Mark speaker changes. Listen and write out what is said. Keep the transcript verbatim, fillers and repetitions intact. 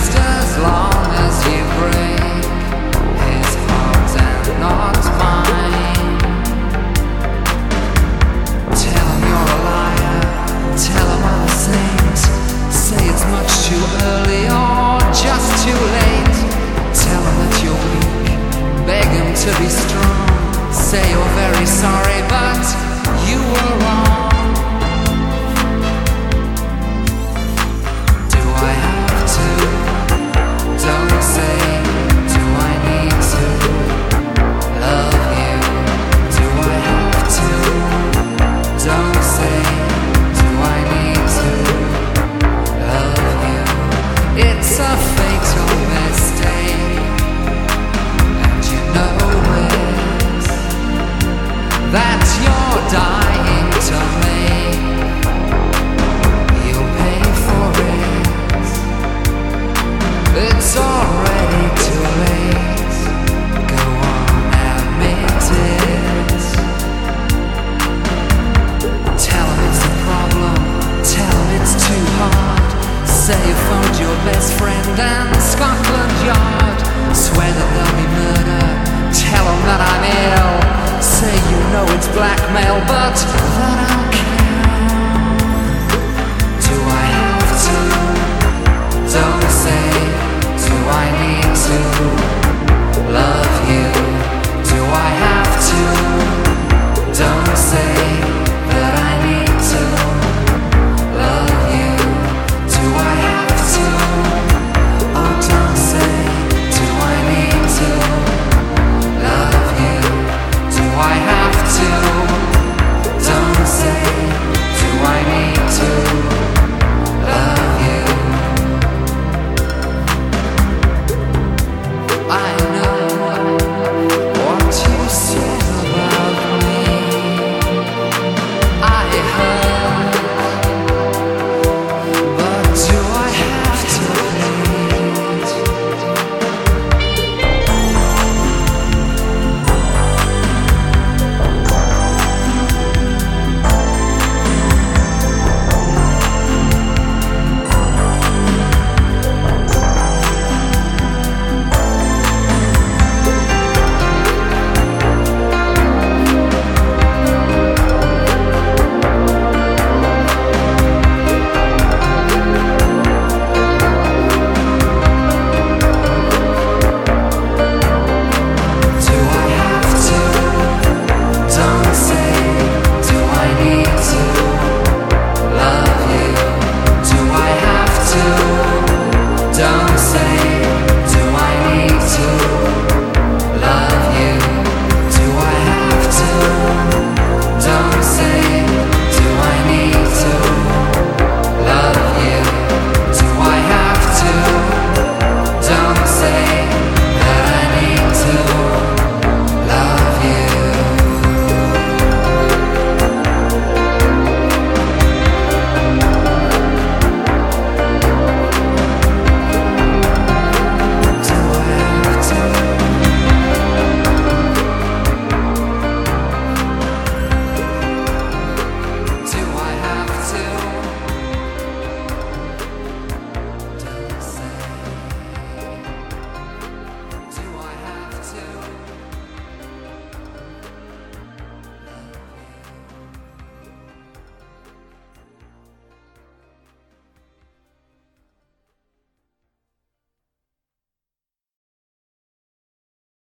Speaker 1: just as long as you break his heart and not mine. Tell him you're a liar, tell him other things. Say it's much too early or just too late. Tell him that you're weak, beg him to be strong. Say you're very sorry, but you were wrong. Do I have to? Don't say, do I need to love you? Do I have to? Don't say, do I need to love you? It's a fatal mistake, and you know it, that you're dying to make. You'll pay for it. It's already too late. Go on, admit it. Tell him it's a problem. Tell him it's too hard. Say you phoned your best friend and Scotland Yard. Swear that there'll be murder. Tell him that I'm ill. Say you know it's blackmail, but that